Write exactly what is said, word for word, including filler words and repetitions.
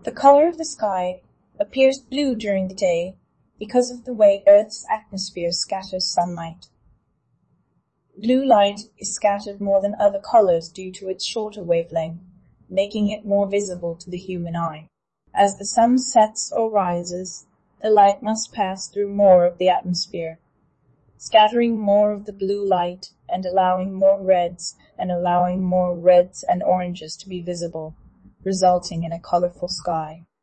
The color of the sky appears blue during the day because of the way Earth's atmosphere scatters sunlight. Blue light is scattered more than other colors due to its shorter wavelength, making it more visible to the human eye. As the sun sets or rises, the light must pass through more of the atmosphere, scattering more of the blue light and allowing more reds and allowing more reds and oranges to be visible, resulting in a colorful sky.